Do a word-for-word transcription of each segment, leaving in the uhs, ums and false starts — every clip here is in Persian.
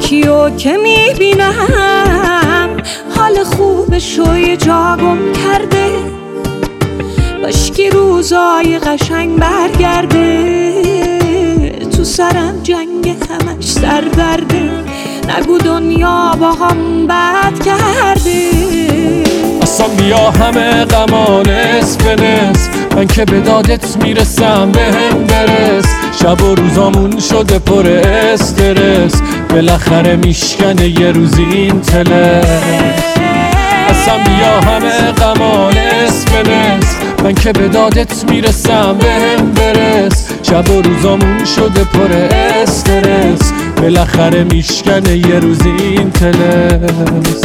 یکیو که میبینم حال خوبشو یه جا گم کرده، باشکی روزای قشنگ برگرده. تو سرم جنگ همش سردرده، نگو دنیا با هم بد کرده. اصلا بیا همه غمان نصف به نصف، من که به دادت میرسم به هم برس. شب و روزامون شده پر استرس، بالاخره میشکنه یه روزی این تلس. اصلا بیا همه غمان نصف به نصف، من که به دادت میرسم به هم برس. شب و روزامون شده پر استرس، بالاخره میشکنه یه روزی این تلس.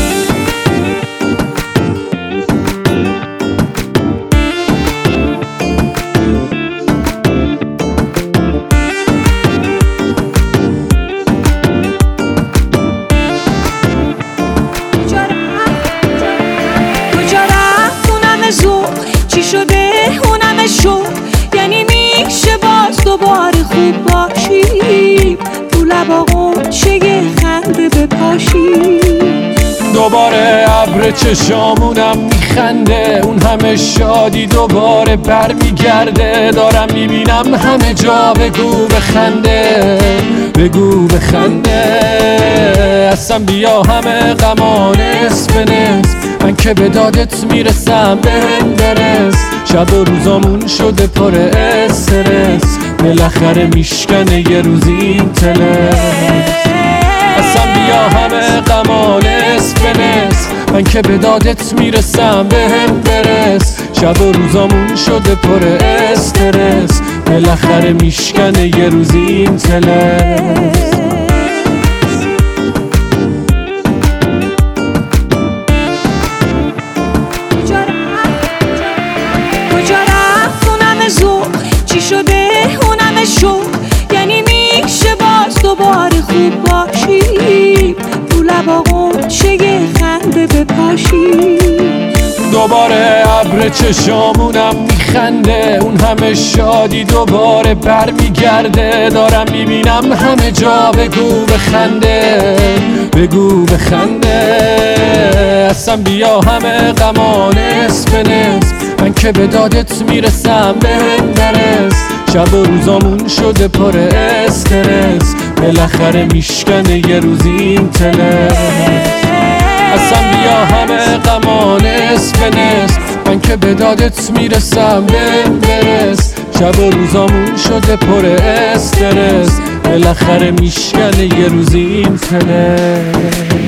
چی شده اونم شو، یعنی میشه باز دوباره خوب باشیم، تو لبا غنچه خنده بپاشیم. دوباره ابر چشامونم میخنده، اون همه شادی دوباره برمیگرده. دارم میبینم همه جا بگو بخنده، بگو بخنده. اصلا بیا همه غمان نصف به نصف، من که به دادت میرسم به هم برس. شب و روزامون شده پر استرس، بالاخره میشکنه یه روزی این تلس. اصلا بیا همه غمان نصف به نصف، من که به دادت میرسم به هم برس. شب و روزامون شده پر استرس، بالاخره میشکنه یه روزی این تلس. چی شده اونم شو، یعنی میشه باز دوباره خوب باشیم، تو لبا غنچه خنده بپاشیم. دوباره ابر چشامونم میخنده، اون همه شادی دوباره برمیگرده. دارم میبینم همه جا بگو بخنده، بگو بخنده. اصلا بیا همه غمان نصف به نصف، من که به دادت میرسم به هم برس. شب و روزامون شده پر استرس، بالاخره میشکنه یه روزی این تلس. اصلا بیا همه غمان نصف به نصف، من که به دادت میرسم به هم برس. شب و روزامون شده پر استرس، بالاخره میشکنه یه روزی این تلس.